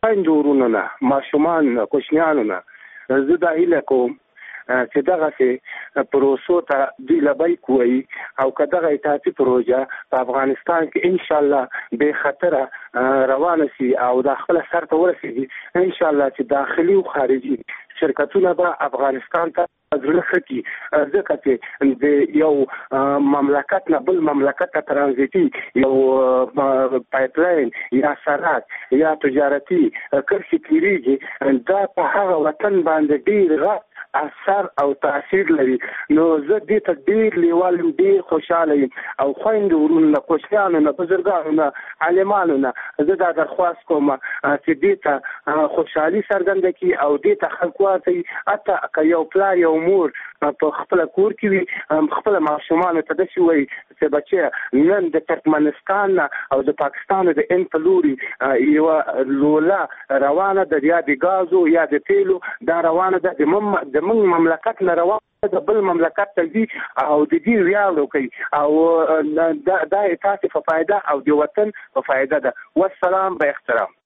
خویندو ورونو نه ماشومان کوچنیانو نه زه دا هیله کوم چې دغسې پروسو ته دوی لبیک وایي او که دغه اطاعتي پروژه په افغانستان کې انشاءالله بې خطره روانه سي او دا خپله سر ته ورسېږي انشاءالله چې داخلي او خارجي شرکتونه به افغانستان ته زړه ښه کړي ځکه چې د یو مملکت نه بل مملکت ته ترانزیتي یو پایپلاین یا سرک یا تجارتي کرښې تېرېږي دا په هغه وطن باندې ډېر غټ اثر او تاثیر لري نو زه دې ته ډېر لیوال یم ډېر خوشحاله یم او خویندو ورونو نه کوچنیانو نه بزرګانو نه عالمانو نه زه دا درخواست کوم چې دې ته خوشحالي څرګنده کړي او دې ته خلک واچوي حتی که یو پلار یو مور په خپله کور کې وي خپله ماشومانو ته داسې وایي چې بچیه نن د ترکمنستان نه او د پاکستان د هند په لوري یوه لوله روانه ده یا د ګازو یا د تیلو دا روانه ده د موږ مملکت نه روانه د بل مملکت ته ځي او د دې ویاړ وکړي او دا تاسې په فایده او د وطن په فایده ده والسلام به احترام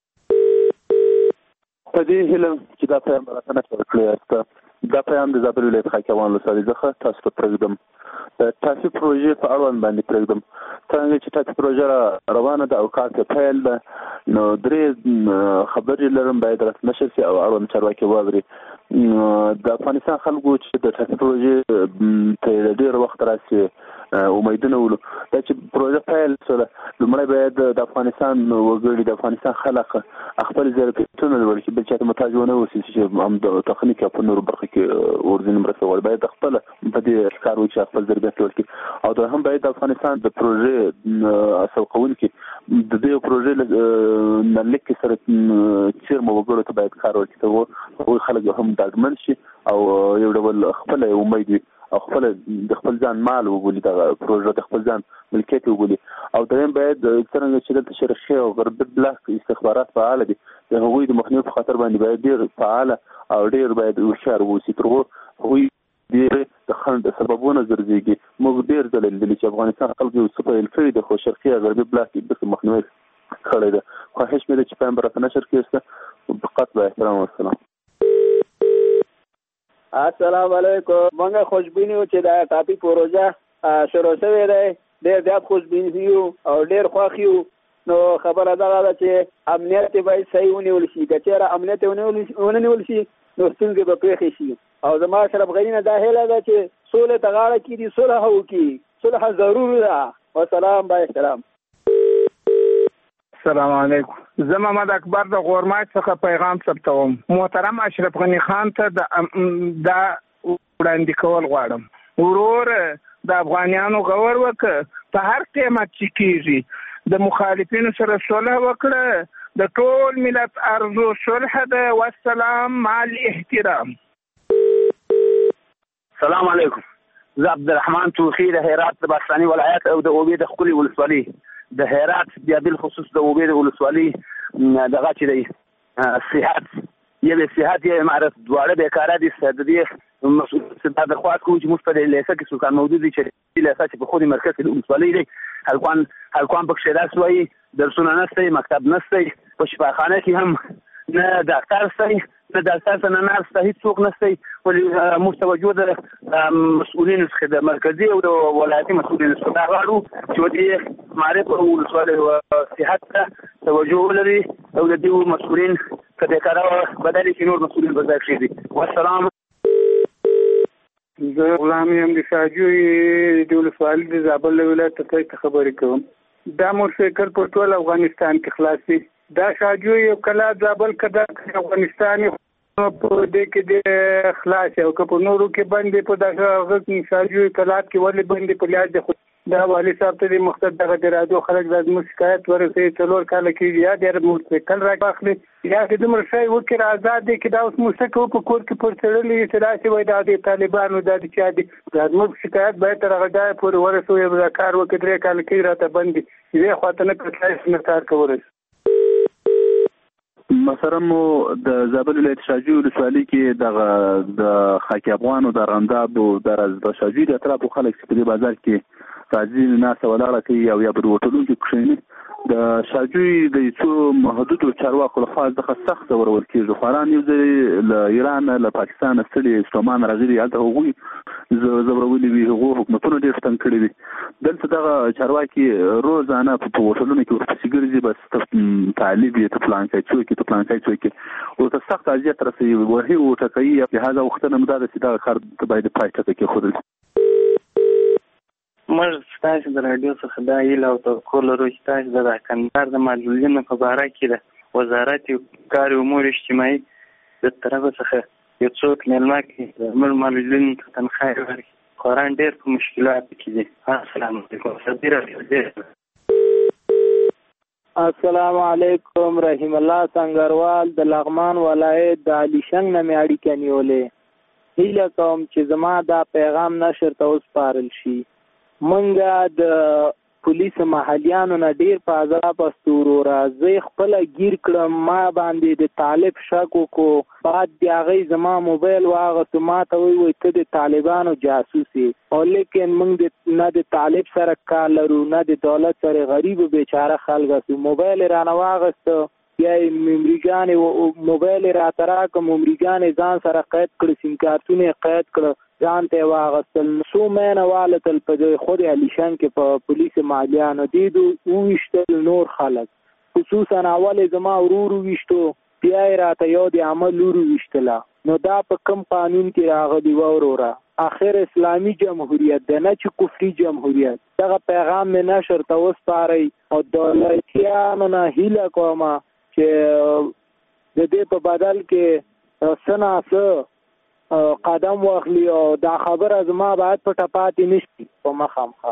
په دې هیله چې دا پیغام راته نشته کړی است دا پیغام د زابل ولایت خاکیوان ولسوالۍ څخه تاسو ته پرېږدم د تاسې پروژې په اړوند باندې پرېږدم څرنګه چې تاسې پروژه روانه ده او کار کې پیل ده نو درې خبرې لرم باید رسمشر سي او اړوند چارواکي واوري د افغانستان خلکو چې د تاسې پروژې ته ډېر وخت راسي امیدونه ولو دا چې پروژه پیل سره لومړی باید د افغانستان وګړي د افغانستان خلک خپل ظرفیتونه لوړ کړي بل چاته محتاج ونه اوسي چې هم د تخنیک په نورو برخو کې ورځنی مرسته غواړي باید خپل په دې کار وکړي خپل ظرفیت لوړ کړي او دوهم باید د افغانستان د پروژې اصل کوونکي د دې پروژې نه لیک سره چیرمه وګړو ته باید کار وکړي او خلک هم ډاډمن شي او یو ډول خپل امید وي او د خپل ځان مال وګولي دا پروژه د خپل ځان ملکیت وګولي او دریم باید څرنګه چې دلته شرقي او غربي بلاک استخبارات فعال دي د هغوی د مخنیوي په خاطر باندې باید ډېر فعال او ډېر باید هوښیار واوسي تر هغوی ډېر د خنډ سببونه ګرځېږي موږ ډېر ځله لیدلي چې افغانستان خلک یو څه پیل کړي د خو شرقي او غربي بلاک داسې مخنیوي کړی ده خواهش مې ده چې پیغام به راته نشر کړي فقط با احترام والسلام السلام علیکم موږ خوشبینی یو چې دا ټاپي پروژه شروع شوې ده ډېر زیات خوشبیني یو او ډېر خوښ یو نو خبره دا ده چې امنیت باید صحیح ونیول شي که چېرې امنیت ونه نیول شي نو ستونزې به پېښې شي او زما اشرف غني نه دا هیله ده چې سولې ته غاړه کېږدي صلح وکړي صلح ضرور ده والسلام با احترام السلام علیکم زه محمد اکبر د غورماج څخه پیغام ثبتوم محترم اشرف غني خان ته دا وړاندې کول غواړم ورور د افغانیانو غور وکړه په هر قیمت چې کېږي د مخالفینو سره صلح وکړه د ټول ملت ارزو صلح ده والسلام مع الاحترام السلام علیکم زه عبدالرحمن توخی د هرات د باستاني ولایت او د اوبې د ښکلي ولسوالۍ د هرات بیا بالخصوص د اوبې د ولسوالۍ دغه چې دی صحت یې صحت یې معرف دواړه بیکاره دي د دې مسؤل دا درخواست کوو چې موږ په دې لیسه کې سکان موجود دي چې لیسه چې په خودي مرکز کې د ولسوالۍ دی هلکان پکښې داسې وایي درسونه نشته مکتب نشته په شفاخانه کې هم نه ډاکټر شته نه ډاکټر ته نه نرس ته هېڅوک نشته ولې موږ توجه د مسؤلینو څخه د مرکزي او د ولایتي مسؤلینو څخه دا غواړو چې دې معرف او ولسوالۍ صحت ته توجه ولري او د دې مسؤلین که بیکاره بدل شي نور مسؤلین به ځای کېږي والسلام زه غلام یم د شاجوی د ولسوالۍ د زابل ولایت ته خبرې کوم دا موټرسایکل په ټول افغانستان کې خلاصي دا شاجوی یو کلا زابل کدا افغانستان په دې کې د خلاص او که په نورو کې باندې په دغه شاجوی کلات کې ولې باندې په لیاج د دا والي صاحب ته د مقصد دغه د راډیو خلک د شکایت ورسوي څلور کاله کېږي یا د موټرسایکل راخلي یا د دومره شی وکړي آزاد دی چې دا اوس موټرسایکل په کور کې پر تړلي چې داسې وایي دا د طالبانو دا د چا دي زموږ شکایت باید تر هغه ځایه پورې ورسوي دا کار وکړي 3 کاله کېږي راته بند دي یوې خواته نه کړی نه کار کولی مثلا مو د زابل ولایت شاجوی ولسوالۍ کې د خاکی افغان او د ارغنداب او د شاجوی د اطرافو خلک چې په دې بازار کې راځي ناسته ولاړه کوي او یا په هوټلونو کې کښېني د شاجوی د څو محدودو چارواکو لخوا څخه سخت ورول کېږي. خواران یو ځای له ایران له پاکستان ستړي ستومان راغلي هلته هغوی زبرولي وي، هغو حکومتونه ډېر تنګ کړي دي. دلته دغه چارواکي روزانه په هوټلونو کې ورپسې ګرځي، بس طالب یې ته فلانکی څوک یې ته فلانکی څوک یې ورته سخت اذیت رسوي، وهي وټکوي. لهذا وختونه مو دا ده چې دغه کار باید پای ټکی کېښودل. موږ ستاسو د راډیو څخه دا هیله او توقع لرو چې تاسو د کندهار د معلولینو په باره کې د وزارت کار امور اجتماعي د طرفه څخه یو څوک مېلمه کړي، د معلولینو ته تنخواه ورکړي. خواران ډېر په مشکلاتو کې دي. السلام علیکم. السلام علیکم. رحیم الله سنگروال د لغمان ولایت د علیشنګ نه مې اړیکه نیولې. هیله کوم چې زما دا پیغام نشر ته وسپارل شي. منګه د پولیس محلیانو نه ډیر په عذاب استورو راځي خپل گیر کړم. ما باندې د طالب شک وکړو، بعد د هغې زما موبایل واغستو، ما ته وی ته د طالبانو جاسوس یې. او لیکن موږ نه د طالب سره کار لرو نه د دولت سره، غریب بیچاره خلک اسو. موبایل رانه واغستو، یا ممریګانې موبایل راته راکړه، ممریګانې ځان سره قید کړه، سیم کارتونه قید کړه، ځان ته واغستل. څو مینه والتل په خود علیشان کې په پولیس مالیانو دیدو وویشتل نور خلک، خصوصا اول زما ورور وویشتو، بیا یې راته یو د عمل لور وویشتله. نو دا په کوم قانون کې راغلي وروره؟ آخر اسلامی جمهوریت ده نه چې کفري جمهوریت. دغه پیغام مې نشر ته وسپارئ او دولتیانو نه هیله کومه چې د دې په بدل کې څه نه څه قدم واخلي او دا خبره زما باید په ټپاتې نشي په مخامخه.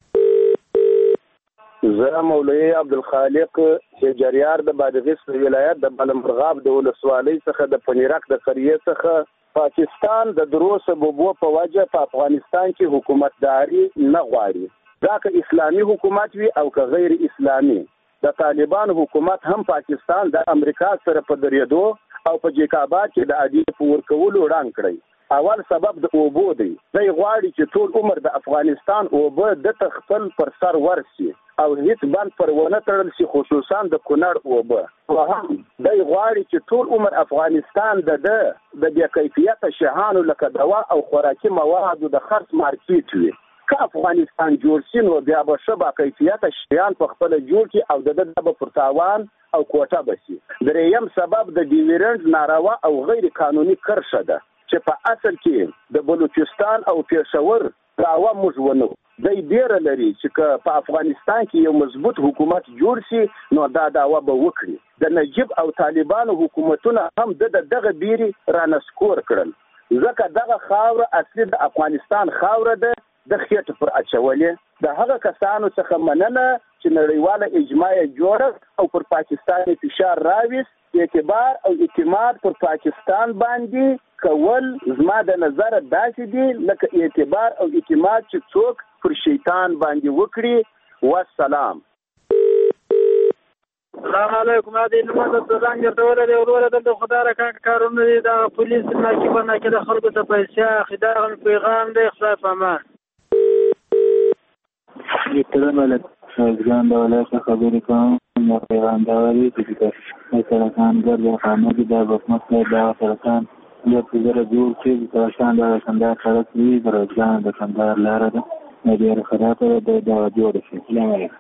زه مولوي عبدالخالق جریار د بادغیس ولایت د بلمرغاب د ولسوالۍ څخه د پنیرک د قریې څخه پاکستان د درو سببو په وجه په افغانستان کې حکومتداري نه غواړي. دا که اسلامي حکومت وي او که غیر اسلامي. د طالبان حکومت هم پاکستان د امریکا سره په درېدو او په جیکاباد کې د عدې په ورکولو وړاندې کړی. اول سبب د اوبو دی. دی غواړي چې ټول عمر د افغانستان اوبه د خپل پر سر ورسي او هیڅ بند پر ونه تړل شي، خصوصا د کونړ اوبه. هم دی غواړي چې ټول عمر افغانستان د بې کیفیته شیانو لکه دوا او خوراکي موادو د خرڅ مارکیټ وي. که افغانستان جوړ شي نو بیا به ښه با کیفیته شیان په خپله جوړ کړي او د ده به پر تاوان او کوټه بشي. درېیم سبب د ډیورنډ ناروا او غیر قانوني کرښه ده چې په اصل کې د بلوچستان او پېښور دعوه موږ ونو. دی ډیره لري چې که په افغانستان کې یو مضبوط حکومت جوړ شي نو دا دعوه به وکړي. د نجیب او طالبانو حکومتونه هم دغه بیري رانسکور کړل، ځکه دغه خاوره اصلي د افغانستان خاوره ده، د خېټه پر اچولې. د هغه کسانو څخه مننه چې نړیواله اجماع جوړه او پر پاکستان فشار راوست. اعتبار او اعتماد پر پاکستان باندې کول زما د نظر داسې دي لکه اعتبار او اعتماد چې څوک پر شیطان باندې وکړي. والسلام. السلام علیکم. دې نماز ته ځان ګرځول دي وروره د خدای را کارونه دي د پولیس نه کې باندې کې د خلکو ته پیسې خدای پیغام دی خدای پامان. ابتدا ولایت شایزگان د ولایت خبرې کوم. نو پیغام دا وایي چې سرطان ګرد خانه کې د حکومت د سرطان یو پروژه جوړ شي. سرطان د کندهار سړک وي، د روزګان د کندهار لاره ده، ډېره خرابه ده، دا جوړ شي. سلام علیکم.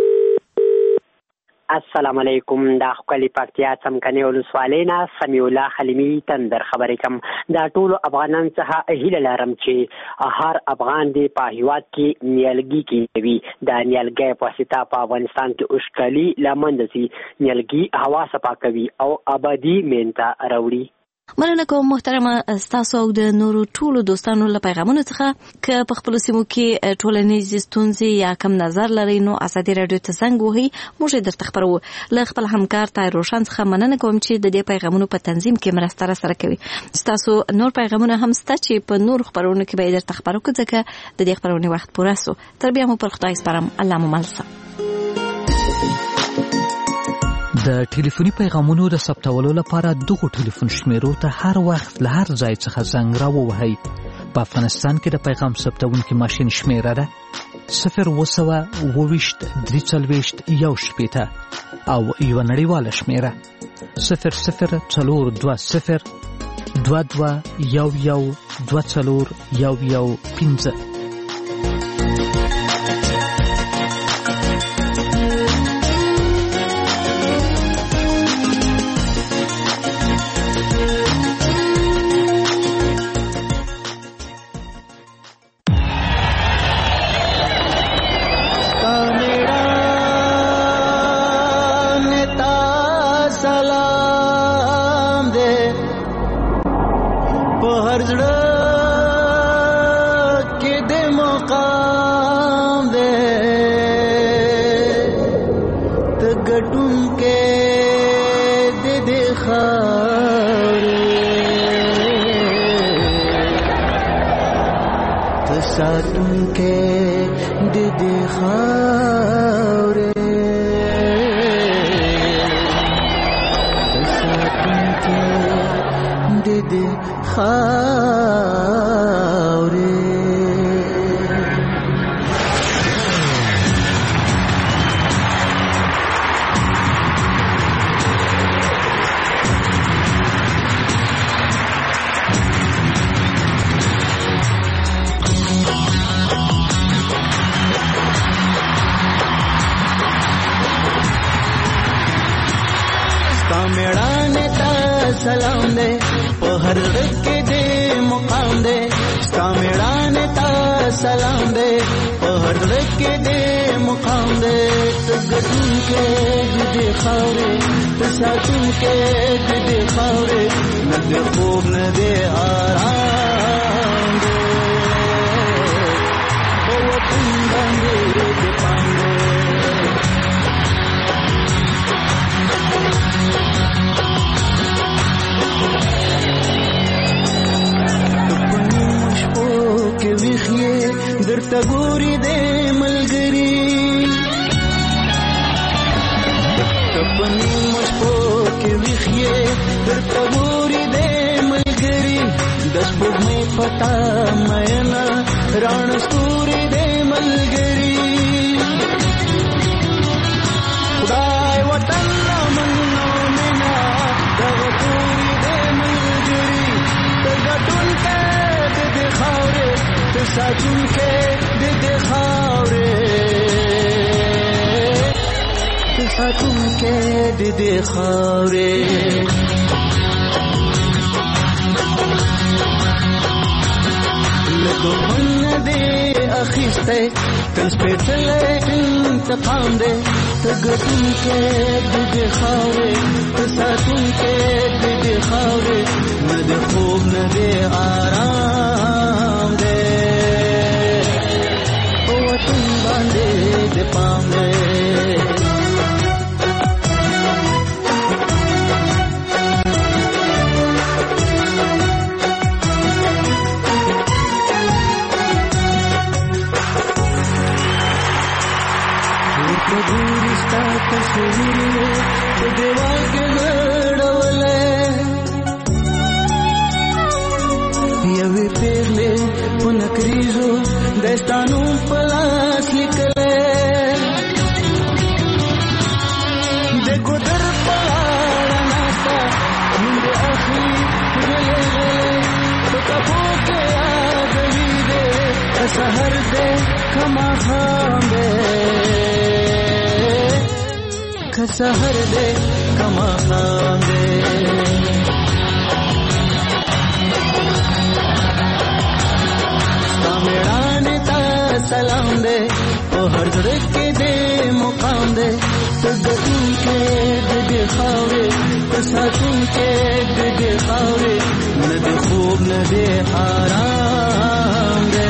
السلام علیکم. دا خپل پکتیا څمکني ولسوالۍ نه سمیع الله حلیمي تندر خبرې کوم. دا ټول افغانان څخه هیله لرم چې هر افغان دې په هیواد کې نیالګي کوي. دا نیالګي په واسطه په افغانستان کې اوښکلي لمنځه ځي. نیالګي هوا صفا کوي او ابدي مینته راوړي. مننه کوم محترمه ستاسو او د نورو ټولو دوستانو له پیغامونو څخه. که په خپل سیمو کې ټولنیزې ستونزې یا کم نظر لرئ نو ازادي راډیو ته زنګ وهئ، موږ یې درته خپروو. له خپل همکار طاهر روشن څخه مننه کوم چې د دې پیغامونو په تنظیم کې مرسته راسره کوي. ستاسو نور پیغامونه هم شته چې په نورو خپرونو کې به یې درته خپرو کړو، ځکه د دې خپرونې وخت پوره سو. تر بیا مو پر خدای سپارم. الله مو مل شه. د ټلیفوني پیغامونو د ثبتولو لپاره دغه ټلیفون شمیرو ته هر وخت له هر ځای څخه زنګ راووهئ. په افغانستان کې د پیغام ثبتونکي ماشین شمیره ده 0202340 او یو نړیواله شمیره 002022112415. सलाम दे ओ हर के दे मुकाम दे कामेड़ान ता सलाम दे ओ हर के दे मुकाम दे गदुन के दे खारे साथुन के दे खारे न दे खूब न दे आराम दे ओ तुम बंदे दे पांदे درته ګوري د ملګری تپنی مشکو کې ویخې درته ګوري د ملګری د سپوږمۍ پتا مېنا ران ستوري د ملګری خدای وطن منو مینا د ګوري د ملګری تګټون ته د خاورې साचुन के दे खावरे साचुन के दे खावरे लगो मन दे अखिस्ते कंस पे चले इंतकाम दे तगतुन के दे खावरे साचुन के दे खावरे न दे खूब न दे आराम दे तुम बांधे दे पामे गुरिस्ता तस्वीर तो देवा के लड़वले यवे पेरले पुनकरीजो दस्तानू पलास निकले देखो दर पहाड़ नासा मुझे आखिरी गले तो कबो के आगली दे असहर दे खमा खांबे खसहर दे खमा खांबे सलाम दे ओ हर के दे मुकाम दे तगतुन के दे खावरे साथुन के दे खावरे न दे खूब न दे आराम दे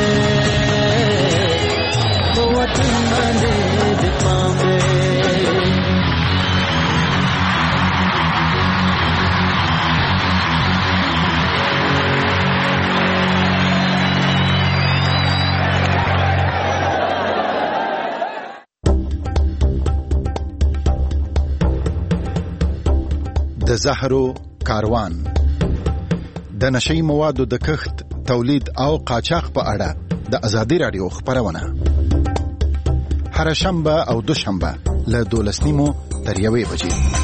ओ वतन दे दे पावे د زهرو کاروان د نشئی موادو د کښت تولید او قاچاق په اړه د ازادي رادیو خبرونه هر شنبه او دوشنبه له 12:30 تر 1 بجې.